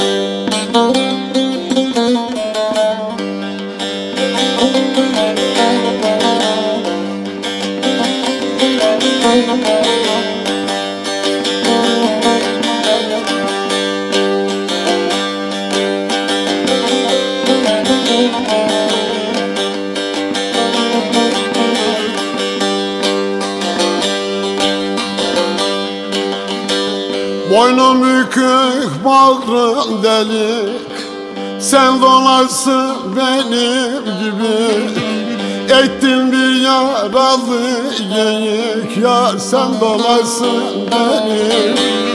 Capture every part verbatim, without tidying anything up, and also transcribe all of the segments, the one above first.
Boynum bükük, bağrım delik, sen dolarsın benim gibi. Ettin bir yaralı geyik, yar sen dolarsın benim.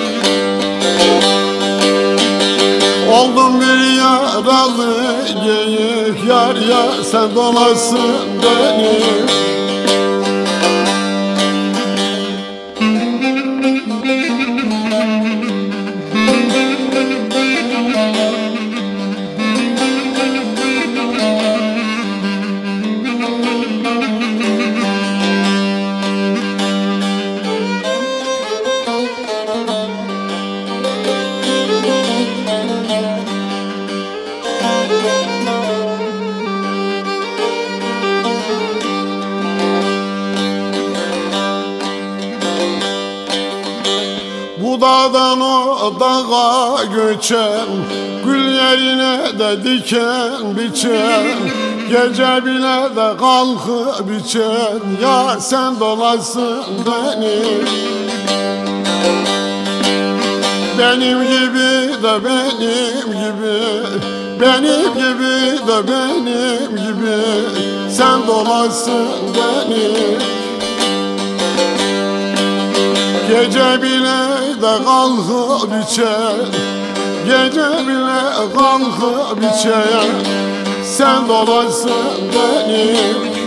Oldum bir yaralı geyik, yar yar sen dolarsın benim. Bu dağdan o dağa göçen, gül yerine de diken biçen, gece bile de kalkıp biçen, ya sen dolarsın benim. Benim gibi de benim gibi, benim gibi de benim gibi, sen dolarsın benim. Gece bile de kalkıp biçer, gece bile kalkıp biçer, sen dolarsın benim.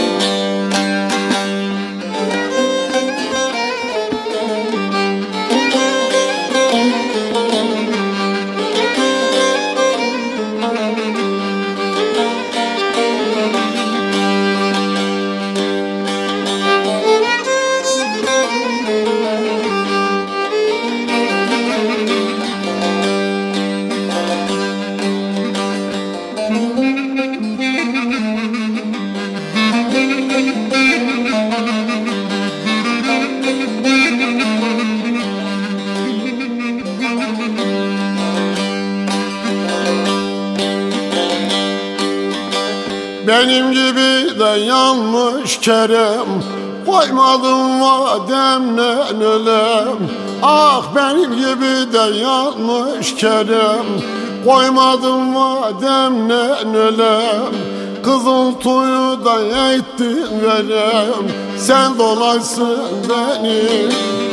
Benim gibi de yanmış kerem, koymadım vademle ölem. Ah benim gibi de yanmış kerem, koymadım vademle ölem. Kızıltuyu da ettin verem, sen dolarsın benim.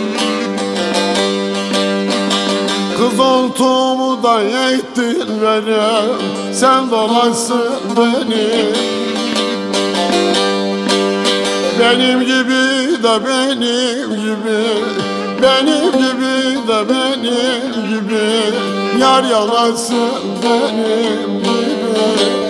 Kızıltuğumu da ettin verem, sen dolarsın benim. Benim gibi de benim gibi, benim gibi de benim gibi, yar yalarsın benim gibi.